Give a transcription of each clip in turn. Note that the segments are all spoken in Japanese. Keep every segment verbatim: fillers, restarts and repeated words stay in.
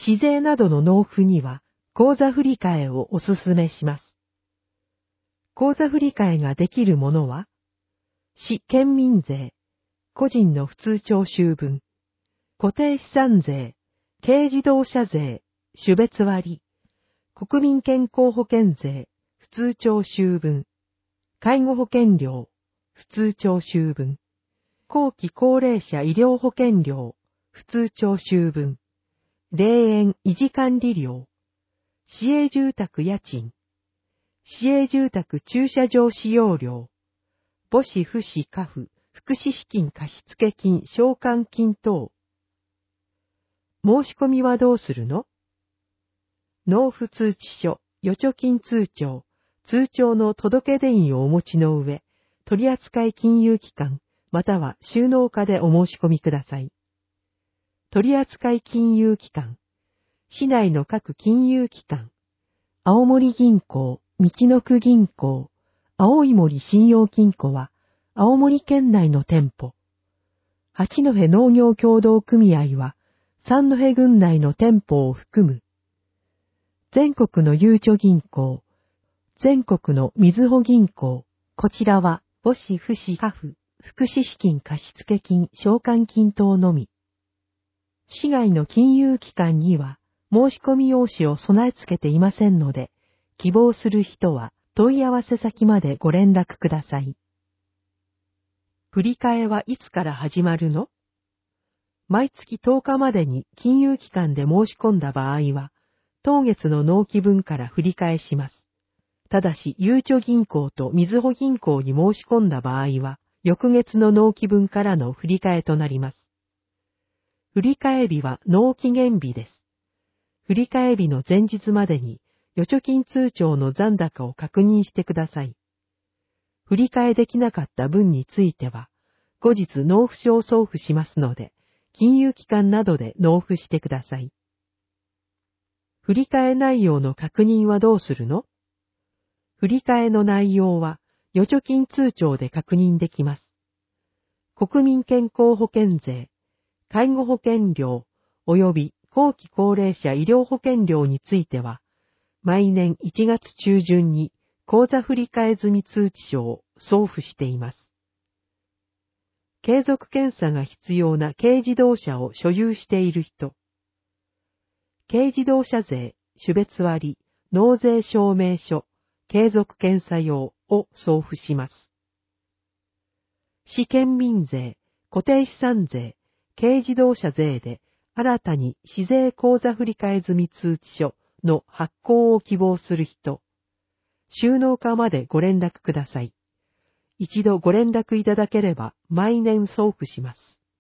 市税などの納付には、口座振替をお勧めします。口座振替ができるものは、市県民税、個人の普通徴収分、固定資産税、軽自動車税、種別割、国民健康保険税、普通徴収分、介護保険料、普通徴収分、後期高齢者医療保険料、普通徴収分、霊園維持管理料、市営住宅家賃、市営住宅駐車場使用料、母子父子家父、福祉資金貸付金償還金等。申し込みはどうするの？納付通知書、預貯金通帳、通帳の届出印をお持ちの上、取扱金融機関、または収納課でお申し込みください。取扱金融機関、市内の各金融機関、青森銀行、みきのく銀行、青い森信用金庫は、青森県内の店舗。八戸農業協同組合は、三戸郡内の店舗を含む。全国のゆうちょ銀行、全国のみずほ銀行、こちらは、母子父子家父、福祉資金貸付金償還金等のみ。市外の金融機関には、申し込み用紙を備え付けていませんので、希望する人は問い合わせ先までご連絡ください。振り替えはいつから始まるの？毎月とおかまでに金融機関で申し込んだ場合は、当月の納期分から振り替えします。ただし、ゆうちょ銀行とみずほ銀行に申し込んだ場合は、翌月の納期分からの振り替えとなります。振り替え日は納期限日です。振り替え日の前日までに、預貯金通帳の残高を確認してください。振り替えできなかった分については、後日納付書を送付しますので、金融機関などで納付してください。振り替え内容の確認はどうするの？振り替えの内容は、預貯金通帳で確認できます。国民健康保険税、介護保険料、及び後期高齢者医療保険料については、毎年いちがつ中旬に口座振替済み通知書を送付しています。継続検査が必要な軽自動車を所有している人、軽自動車税、種別割、納税証明書、継続検査用を送付します。市県民税、固定資産税、軽自動車税で新たに市税口座振替済み通知書の発行を希望する人、収納課までご連絡ください。一度ご連絡いただければ毎年送付します。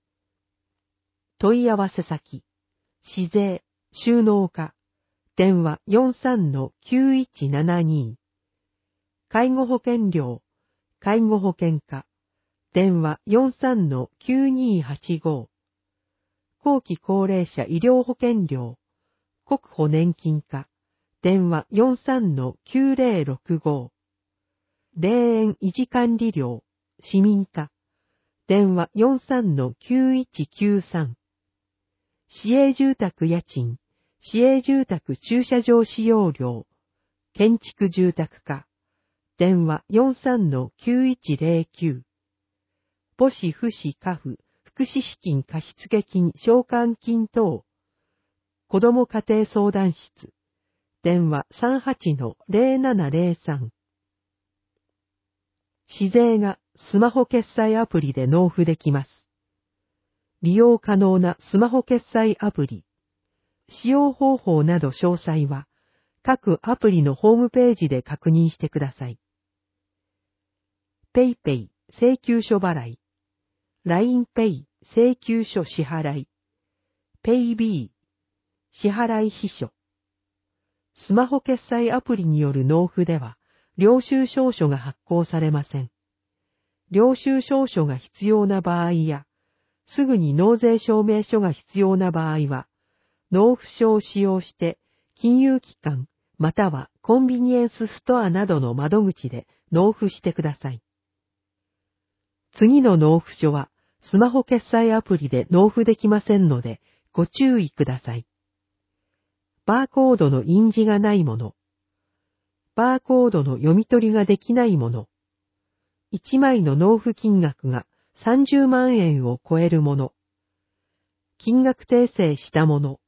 問い合わせ先、市税、収納課、電話 よんさんのきゅういちななに、介護保険料、介護保険課、電話 よんさんのきゅうにはちご、後期高齢者医療保険料、国保年金課、電話 よんさんのきゅうぜろろくご、霊園維持管理料、市民課、電話 よんさんのきゅういちきゅうさん、市営住宅家賃、市営住宅駐車場使用料、建築住宅課、電話 よんさんのきゅういちぜろきゅう、母子父子家父、福祉資金貸付金償還金等、子ども家庭相談室、電話 さんはちのぜろななぜろさん。市税がスマホ決済アプリで納付できます。利用可能なスマホ決済アプリ、使用方法など詳細は、各アプリのホームページで確認してください。ペイペイ請求書払い、ラインペイ請求書支払い、ペイビー支払い秘書。スマホ決済アプリによる納付では、領収証書が発行されません。領収証書が必要な場合や、すぐに納税証明書が必要な場合は、納付書を使用して、金融機関またはコンビニエンスストアなどの窓口で納付してください。次の納付書は、スマホ決済アプリで納付できませんので、ご注意ください。 バーコードの印字がないもの、バーコードの読み取りができないもの、いちまいの納付金額がさんじゅうまんえんを超えるもの、金額訂正したもの、